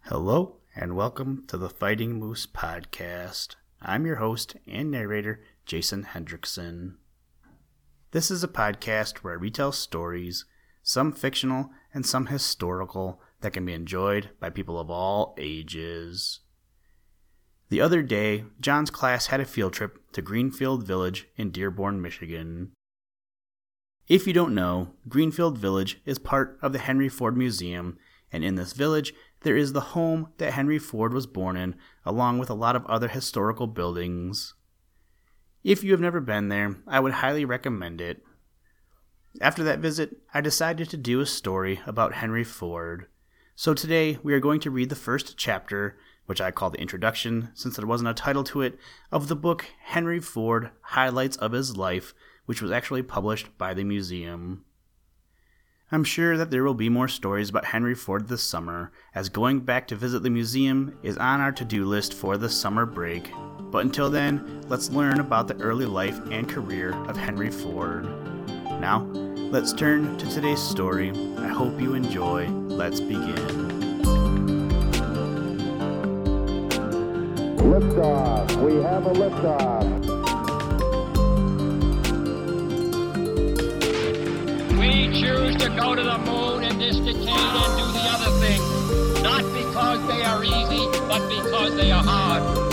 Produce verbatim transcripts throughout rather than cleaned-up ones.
Hello, and welcome to the Fighting Moose Podcast. I'm your host and narrator, Jason Hendrickson. This is a podcast where I retell stories, some fictional and some historical, that can be enjoyed by people of all ages. The other day, John's class had a field trip to Greenfield Village in Dearborn, Michigan. If you don't know, Greenfield Village is part of the Henry Ford Museum, and in this village, there is the home that Henry Ford was born in, along with a lot of other historical buildings. If you have never been there, I would highly recommend it. After that visit, I decided to do a story about Henry Ford. So today, we are going to read the first chapter, which I call the introduction, since there wasn't a title to it, of the book Henry Ford, Highlights of His Life, which was actually published by the museum. I'm sure that there will be more stories about Henry Ford this summer, as going back to visit the museum is on our to-do list for the summer break. But until then, let's learn about the early life and career of Henry Ford. Now, let's turn to today's story. I hope you enjoy. Let's begin. Liftoff. We have a liftoff. We choose to go to the moon in this decade and do the other things, not because they are easy, but because they are hard.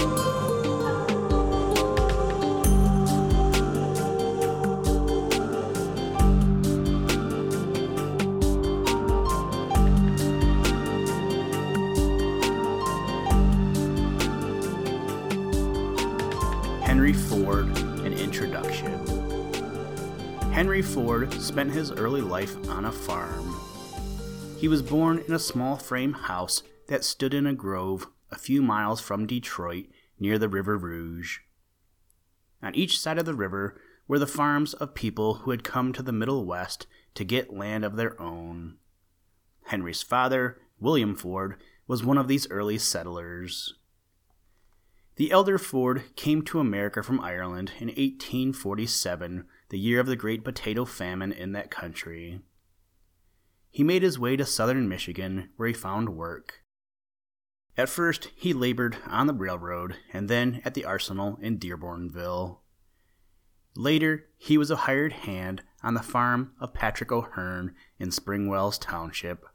Henry Ford, an introduction. Henry Ford spent his early life on a farm. He was born in a small frame house that stood in a grove a few miles from Detroit near the River Rouge. On each side of the river were the farms of people who had come to the Middle West to get land of their own. Henry's father, William Ford, was one of these early settlers. The elder Ford came to America from Ireland in eighteen forty-seven, the year of the Great Potato Famine in that country. He made his way to southern Michigan, where he found work. At first, he labored on the railroad, and then at the arsenal in Dearbornville. Later, he was a hired hand on the farm of Patrick O'Hearn in Springwells Township.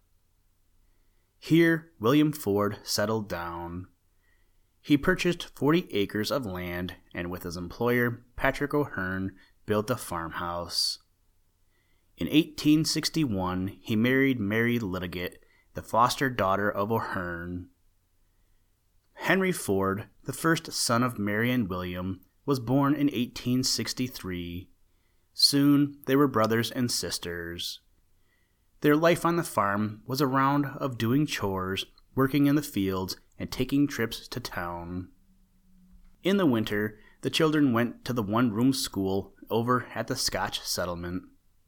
Here, William Ford settled down. He purchased forty acres of land, and with his employer, Patrick O'Hearn, built a farmhouse. In eighteen sixty-one, he married Mary Litigate, the foster daughter of O'Hearn. Henry Ford, the first son of Mary and William, was born in eighteen sixty-three. Soon, they were brothers and sisters. Their life on the farm was a round of doing chores, working in the fields, and taking trips to town. In the winter, the children went to the one-room school over at the Scotch settlement.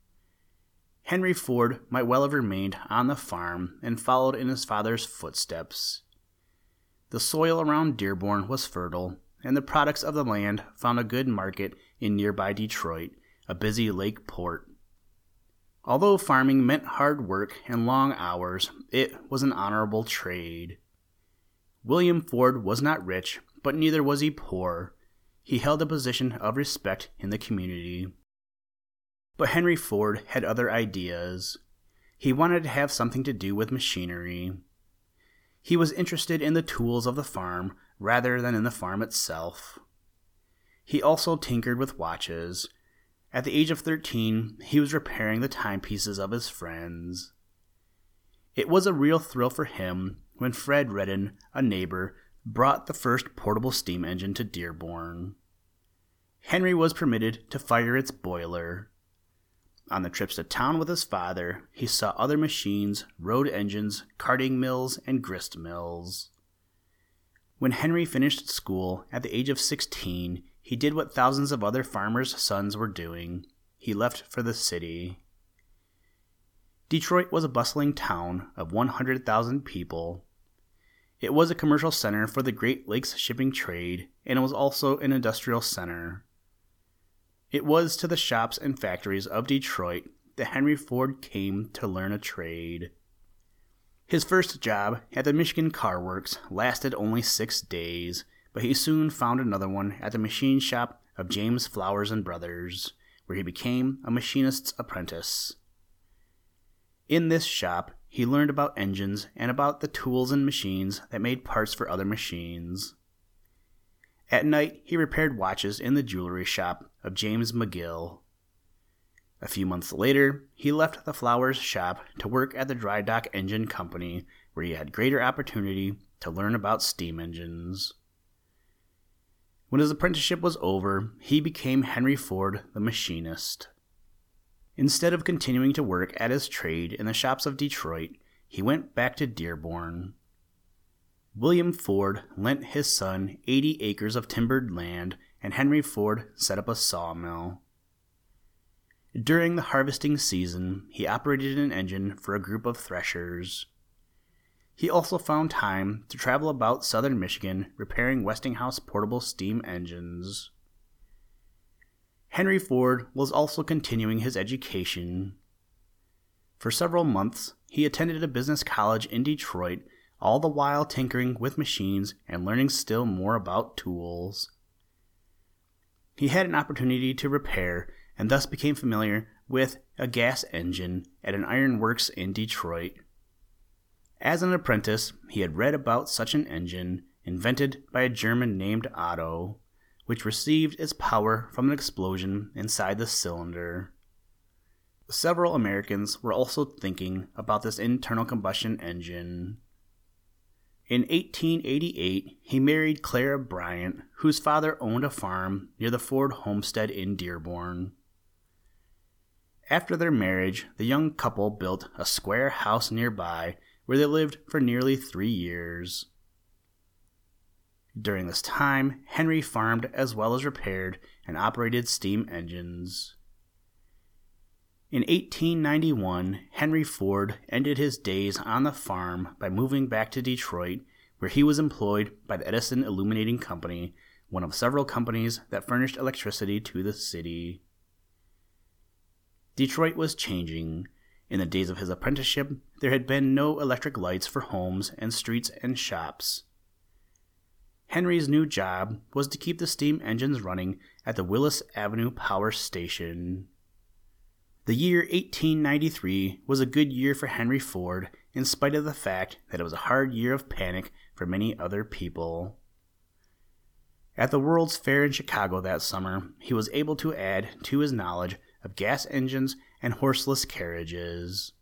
Henry Ford might well have remained on the farm and followed in his father's footsteps. The soil around Dearborn was fertile, and the products of the land found a good market in nearby Detroit, a busy lake port. Although farming meant hard work and long hours, it was an honorable trade. William Ford was not rich, but neither was he poor. He held a position of respect in the community. But Henry Ford had other ideas. He wanted to have something to do with machinery. He was interested in the tools of the farm rather than in the farm itself. He also tinkered with watches. At the age of thirteen, he was repairing the timepieces of his friends. It was a real thrill for him when Fred Redden, a neighbor, brought the first portable steam engine to Dearborn. Henry was permitted to fire its boiler. On the trips to town with his father, he saw other machines, road engines, carding mills, and grist mills. When Henry finished school at the age of sixteen, he did what thousands of other farmers' sons were doing. He left for the city. Detroit was a bustling town of one hundred thousand people. It was a commercial center for the Great Lakes shipping trade, and it was also an industrial center. It was to the shops and factories of Detroit that Henry Ford came to learn a trade. His first job at the Michigan Car Works lasted only six days, but he soon found another one at the machine shop of James Flowers and Brothers, where he became a machinist's apprentice. In this shop, he learned about engines and about the tools and machines that made parts for other machines. At night, he repaired watches in the jewelry shop of James McGill. A few months later, he left the Flowers shop to work at the Dry Dock Engine Company, where he had greater opportunity to learn about steam engines. When his apprenticeship was over, he became Henry Ford, the machinist. Instead of continuing to work at his trade in the shops of Detroit, he went back to Dearborn. William Ford lent his son eighty acres of timbered land, and Henry Ford set up a sawmill. During the harvesting season, he operated an engine for a group of threshers. He also found time to travel about southern Michigan repairing Westinghouse portable steam engines. Henry Ford was also continuing his education. For several months, he attended a business college in Detroit, all the while tinkering with machines and learning still more about tools. He had an opportunity to repair and thus became familiar with a gas engine at an iron works in Detroit. As an apprentice, he had read about such an engine, invented by a German named Otto, which received its power from an explosion inside the cylinder. Several Americans were also thinking about this internal combustion engine. In eighteen eighty-eight, he married Clara Bryant, whose father owned a farm near the Ford homestead in Dearborn. After their marriage, the young couple built a square house nearby where they lived for nearly three years. During this time, Henry farmed as well as repaired and operated steam engines. In eighteen ninety-one, Henry Ford ended his days on the farm by moving back to Detroit, where he was employed by the Edison Illuminating Company, one of several companies that furnished electricity to the city. Detroit was changing. In the days of his apprenticeship, there had been no electric lights for homes and streets and shops. Henry's new job was to keep the steam engines running at the Willis Avenue Power Station. The year eighteen ninety-three was a good year for Henry Ford, in spite of the fact that it was a hard year of panic for many other people. At the World's Fair in Chicago that summer, he was able to add to his knowledge of gas engines and horseless carriages.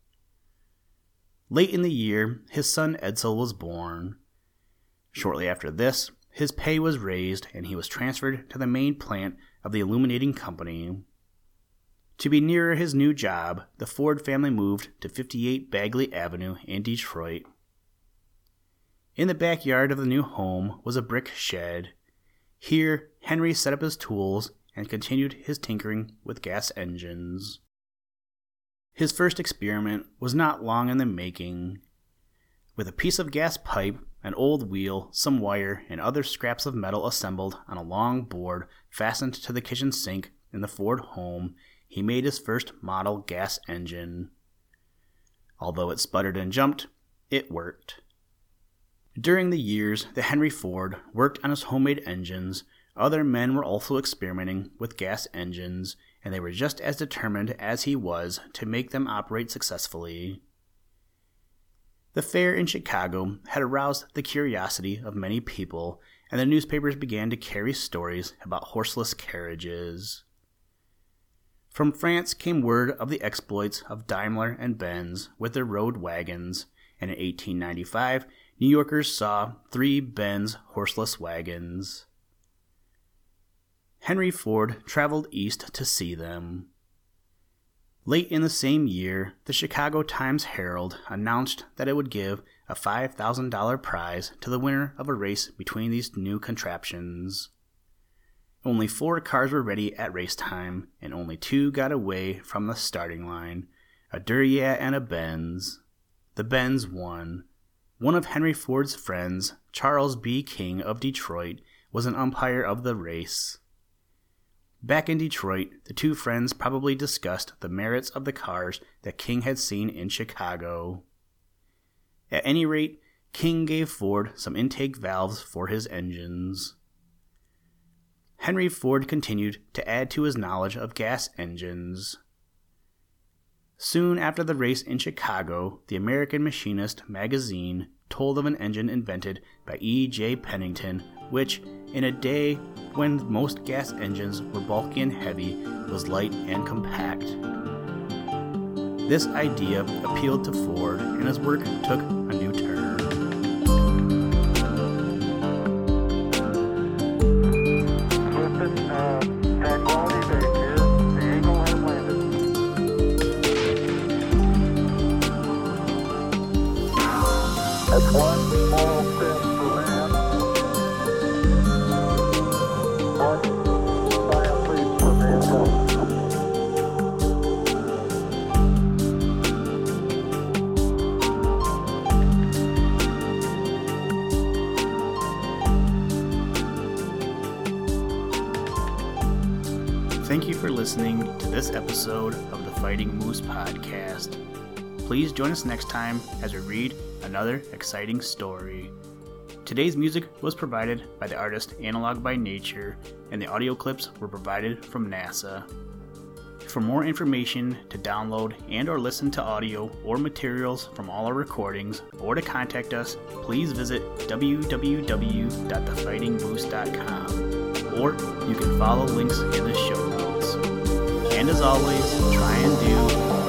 Late in the year, his son Edsel was born. Shortly after this, his pay was raised and he was transferred to the main plant of the Illuminating Company. To be nearer his new job, the Ford family moved to fifty-eight Bagley Avenue in Detroit. In the backyard of the new home was a brick shed. Here, Henry set up his tools and continued his tinkering with gas engines. His first experiment was not long in the making. With a piece of gas pipe, an old wheel, some wire, and other scraps of metal assembled on a long board fastened to the kitchen sink in the Ford home, he made his first model gas engine. Although it sputtered and jumped, it worked. During the years that Henry Ford worked on his homemade engines, other men were also experimenting with gas engines, and they were just as determined as he was to make them operate successfully. The fair in Chicago had aroused the curiosity of many people, and the newspapers began to carry stories about horseless carriages. From France came word of the exploits of Daimler and Benz with their road wagons, and in eighteen ninety-five, New Yorkers saw three Benz horseless wagons. Henry Ford traveled east to see them. Late in the same year, the Chicago Times-Herald announced that it would give a five thousand dollars prize to the winner of a race between these new contraptions. Only four cars were ready at race time, and only two got away from the starting line, a Duryea and a Benz. The Benz won. One of Henry Ford's friends, Charles B. King of Detroit, was an umpire of the race. Back in Detroit, the two friends probably discussed the merits of the cars that King had seen in Chicago. At any rate, King gave Ford some intake valves for his engines. Henry Ford continued to add to his knowledge of gas engines. Soon after the race in Chicago, the American Machinist magazine told of an engine invented by E J Pennington, which, in a day when most gas engines were bulky and heavy, was light and compact. This idea appealed to Ford, and his work took a new turn. Listen, uh, Tranquility Base here. The Eagle has landed. That's one small step for man. One giant leap for mankind. Thank you for listening to this episode of the Fighting Moose podcast. Please join us next time as we read another exciting story. Today's music was provided by the artist Analog by Nature, and the audio clips were provided from NASA. For more information to download and or listen to audio or materials from all our recordings, or to contact us, please visit w w w dot the fighting moose dot com, or you can follow links in the show notes. And as always, try and do